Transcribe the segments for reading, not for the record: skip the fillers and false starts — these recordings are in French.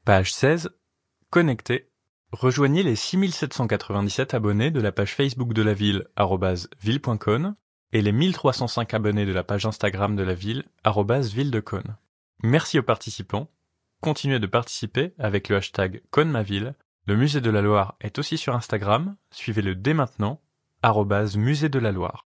Page 16. Connecté. Rejoignez les 6797 abonnés de la page Facebook de la ville @ville.cône et les 1305 abonnés de la page Instagram de la ville @ville de Cône. Merci aux participants. Continuez de participer avec le hashtag CôneMaVille. Le Musée de la Loire est aussi sur Instagram. Suivez-le dès maintenant @musée de la Loire.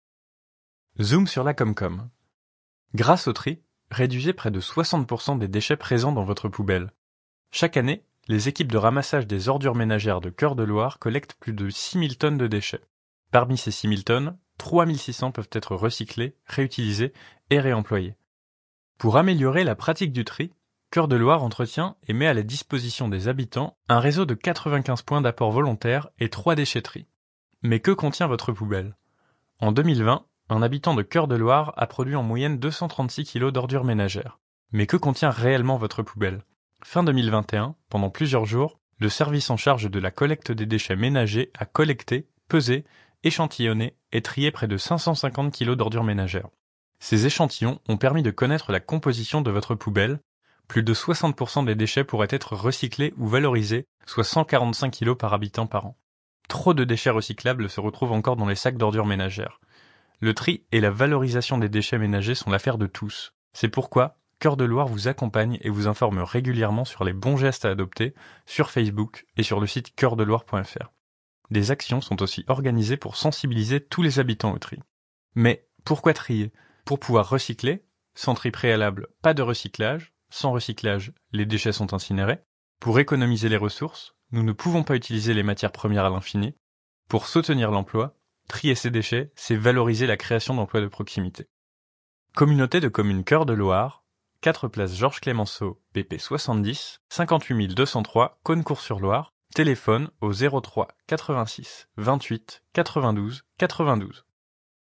Zoom sur la Comcom. Grâce au tri, réduisez près de 60% des déchets présents dans votre poubelle. Chaque année, les équipes de ramassage des ordures ménagères de Cœur de Loire collectent plus de 6000 tonnes de déchets. Parmi ces 6000 tonnes, 3600 peuvent être recyclées, réutilisées et réemployées. Pour améliorer la pratique du tri, Cœur de Loire entretient et met à la disposition des habitants un réseau de 95 points d'apport volontaire et 3 déchetteries. Mais que contient votre poubelle ? En 2020, un habitant de Cœur de Loire a produit en moyenne 236 kg d'ordures ménagères. Mais que contient réellement votre poubelle ? Fin 2021, pendant plusieurs jours, le service en charge de la collecte des déchets ménagers a collecté, pesé, échantillonné et trié près de 550 kg d'ordures ménagères. Ces échantillons ont permis de connaître la composition de votre poubelle. Plus de 60% des déchets pourraient être recyclés ou valorisés, soit 145 kg par habitant par an. Trop de déchets recyclables se retrouvent encore dans les sacs d'ordures ménagères. Le tri et la valorisation des déchets ménagers sont l'affaire de tous. C'est pourquoi Cœur de Loire vous accompagne et vous informe régulièrement sur les bons gestes à adopter sur Facebook et sur le site coeurdeloire.fr. Des actions sont aussi organisées pour sensibiliser tous les habitants au tri. Mais pourquoi trier ? Pour pouvoir recycler, sans tri préalable, pas de recyclage, sans recyclage, les déchets sont incinérés. Pour économiser les ressources, nous ne pouvons pas utiliser les matières premières à l'infini. Pour soutenir l'emploi, trier ces déchets, c'est valoriser la création d'emplois de proximité. Communauté de communes Cœur de Loire, 4 place Georges Clemenceau, BP 70, 58 203, Cosne-Cours-sur-Loire, téléphone au 03 86 28 92 92.